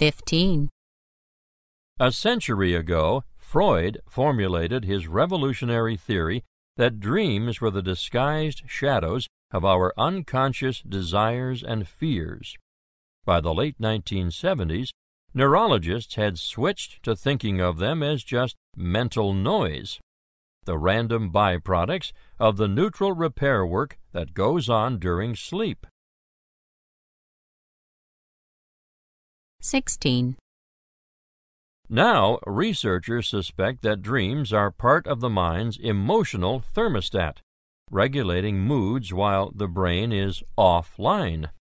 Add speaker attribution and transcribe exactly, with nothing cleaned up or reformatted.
Speaker 1: Fifteen.
Speaker 2: A century ago, Freud formulated his revolutionary theory that dreams were the disguised shadows of our unconscious desires and fears. By the late nineteen seventies, neurologists had switched to thinking of them as just mental noise, the random byproducts of the neutral repair work that goes on during sleep.
Speaker 1: Sixteen.
Speaker 2: Now, researchers suspect that dreams are part of the mind's emotional thermostat, regulating moods while the brain is offline.